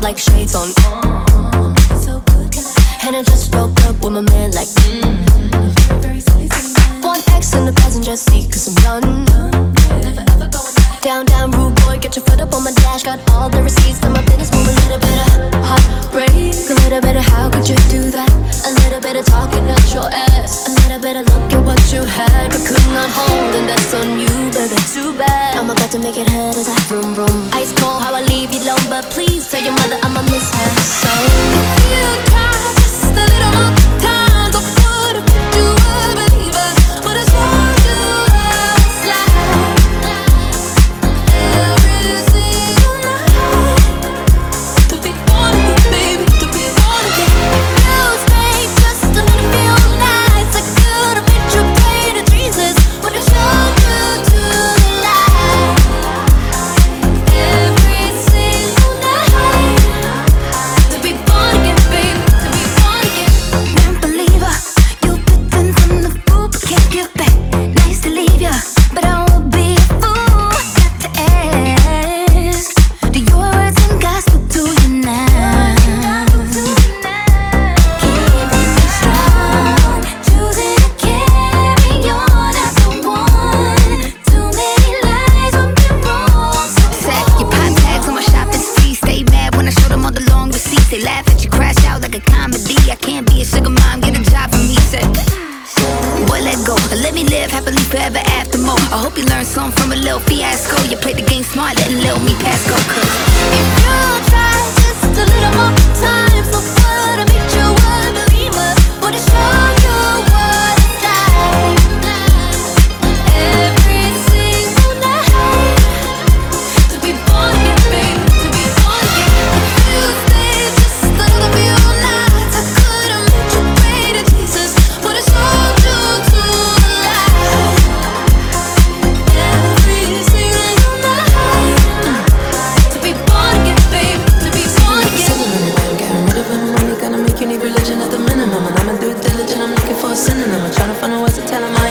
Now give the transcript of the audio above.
like shades on. So good, and I just broke up with my man like one X in the passenger seat, cause I'm done. Down, down, rude boy, get your foot up on my dash. Got all the receipts, got my business move. A little bit of heartbreak, a little bit of how could you do that? A little bit of talking at your ass, a little bit of look at what you had but could not hold, and that's on you, baby, too bad. I'm about to make it head as I vroom vroom. Ice cold how I leave you alone, but please tell your mother I'ma miss her so. If you try just a little more time, go put a you a believer, but it's hard to slide. Every single night, to be born again, baby, to be born again. You stay just a little few nights. I could have made you pray to Jesus, but it's hard to the light. Every single night, to be born again, baby, to be born again. Non-believer, you bitten from the food but can't give back. Nice to leave ya, but I won't be a fool. Got to ask, do your words and gospel to you now? Keeping me strong, choosing to carry on as the one. Too many lies on me wrong. Set your pop tags on my shopping spree. Stay mad when I show them all the long receipts. They laugh at you, crash out like a comedy. I can't be a sugar mom, get a job for me. Said, boy, let go, let me live happily forever after more. I hope you learned something from a little fiasco. You played the game smart, letting little me pass go. Cause If you try just a little more time, so what? I made you a believer, but to show you what it's like. Every single night, to be born again, baby, to be born again. You stay just a little few nights. I could have made you pray to Jesus, but it's all due to the light. Every single night, to be born again, baby, to be born again. Getting rid of him, only gonna make you need religion at the minimum. And I'm a due diligent, I'm looking for a synonym. I'm trying to find a way to tell him I